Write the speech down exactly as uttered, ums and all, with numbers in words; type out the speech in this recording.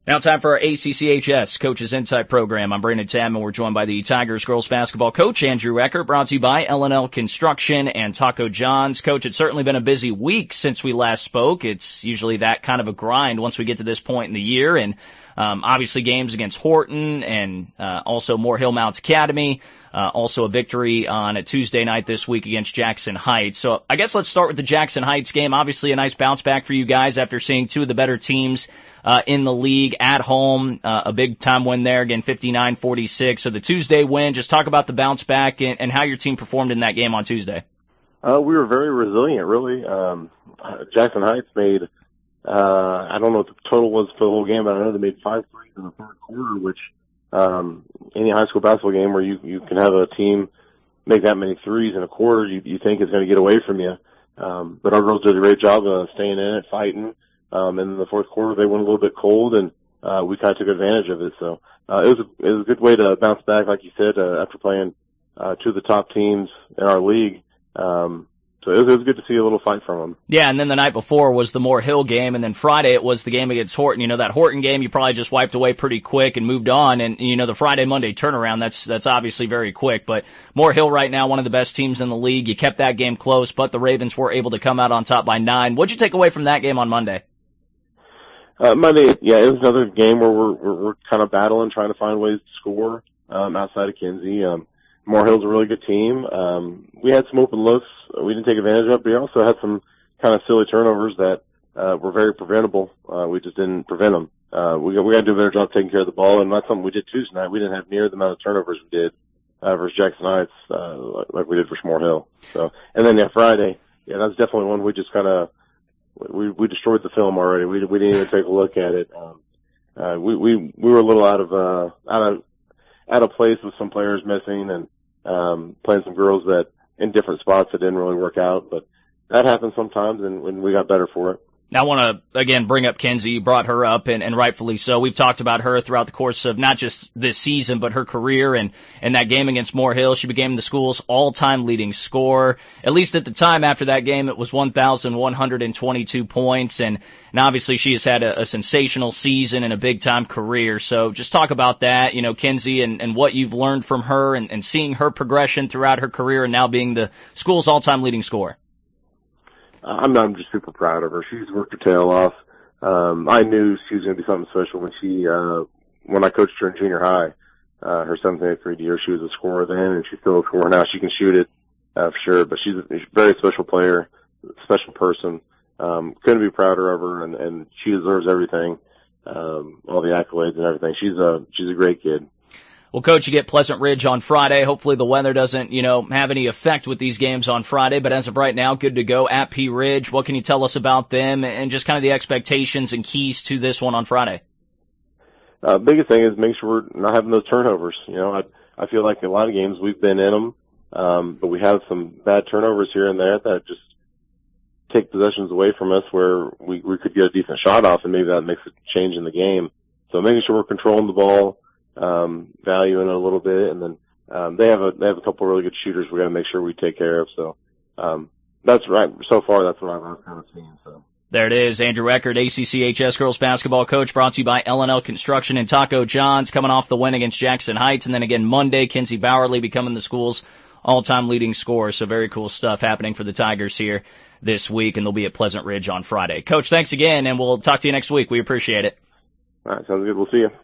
Now time for our A C C H S Coaches Insight program. I'm Brandon Tam, and we're joined by the Tigers girls basketball coach, Andrew Eckert, brought to you by L and L Construction and Taco John's. Coach, it's certainly been a busy week since we last spoke. It's usually that kind of a grind once we get to this point in the year, and um, obviously games against Horton and uh, also Moore Hill Mounts Academy. Uh, also a victory on a Tuesday night this week against Jackson Heights. So I guess let's start with the Jackson Heights game. Obviously a nice bounce back for you guys after seeing two of the better teams Uh, in the league at home, uh, a big time win there, again, fifty-nine forty-six. So the Tuesday win, just talk about the bounce back and, and how your team performed in that game on Tuesday. Uh, we were very resilient, really. Um, Jackson Heights made, uh, I don't know what the total was for the whole game, but I know they made five threes in the third quarter, which, um, any high school basketball game where you, you can have a team make that many threes in a quarter, you, you think it's going to get away from you. Um, but our girls did a great job of staying in it, fighting. Um, and in the fourth quarter, they went a little bit cold, and uh, we kind of took advantage of it. So uh, it was a, it was a good way to bounce back, like you said, uh, after playing uh, two of the top teams in our league. Um, so it was, it was good to see a little fight from them. Yeah, and then the night before was the Moore Hill game, and then Friday it was the game against Horton. You know, that Horton game you probably just wiped away pretty quick and moved on, and, you know, the Friday-Monday turnaround, that's that's obviously very quick. But Moore Hill right now, one of the best teams in the league. You kept that game close, but the Ravens were able to come out on top by nine. What'd you take away from that game on Monday? Uh, Monday, yeah, it was another game where we're, we're, we're kind of battling, trying to find ways to score, um, outside of Kinsey. Um, Moore Hill's a really good team. Um, we had some open looks we didn't take advantage of, but we also had some kind of silly turnovers that, uh, were very preventable. Uh, we just didn't prevent them. Uh, we got, we got to do a better job taking care of the ball, and that's something we did Tuesday night. We didn't have near the amount of turnovers we did, uh, versus Jackson Heights, uh, like, like we did versus Moore Hill. So, and then, yeah, Friday, yeah, that's definitely one we just kind of, We we destroyed the film already. We we didn't even take a look at it. Um, uh, we we we were a little out of uh out of out of place with some players missing and um, playing some girls that in different spots that didn't really work out. But that happens sometimes, and, and we got better for it. Now, I want to, again, bring up Kenzie. You brought her up, and, and rightfully so. We've talked about her throughout the course of not just this season, but her career. And, and that game against Moore Hill, she became the school's all-time leading scorer. At least at the time after that game, it was one thousand one hundred twenty-two points. And, and obviously she has had a, a sensational season and a big-time career. So just talk about that, you know, Kenzie, and, and what you've learned from her and, and seeing her progression throughout her career and now being the school's all-time leading scorer. I'm, I'm just super proud of her. She's worked her tail off. Um, I knew she was going to be something special when she, uh, when I coached her in junior high, uh, her seventh and eighth grade year. She was a scorer then, and she's still a scorer now. She can shoot it, uh, for sure, but she's a, she's a very special player, special person. Um, couldn't be prouder of her, and, and she deserves everything, um, all the accolades and everything. She's a, she's a great kid. Well, Coach, you get Pleasant Ridge on Friday. Hopefully the weather doesn't, you know, have any effect with these games on Friday, but as of right now, good to go at P. Ridge. What can you tell us about them and just kind of the expectations and keys to this one on Friday? Uh, biggest thing is make sure we're not having those turnovers. You know, I, I feel like a lot of games we've been in them, um, but we have some bad turnovers here and there that just take possessions away from us where we, we could get a decent shot off, and maybe that makes a change in the game. So making sure we're controlling the ball, um, valuing it a little bit, and then um, they have a they have a couple of really good shooters we got to make sure we take care of. So um, that's right. So far, that's what I've kind of seen. So there it is, Andrew Eckert, A C C H S girls basketball coach, brought to you by L and L Construction and Taco John's, coming off the win against Jackson Heights, and then again Monday, Kinsey Bowerly becoming the school's all-time leading scorer. So very cool stuff happening for the Tigers here this week, and they'll be at Pleasant Ridge on Friday. Coach, thanks again, and we'll talk to you next week. We appreciate it. All right, sounds good. We'll see you.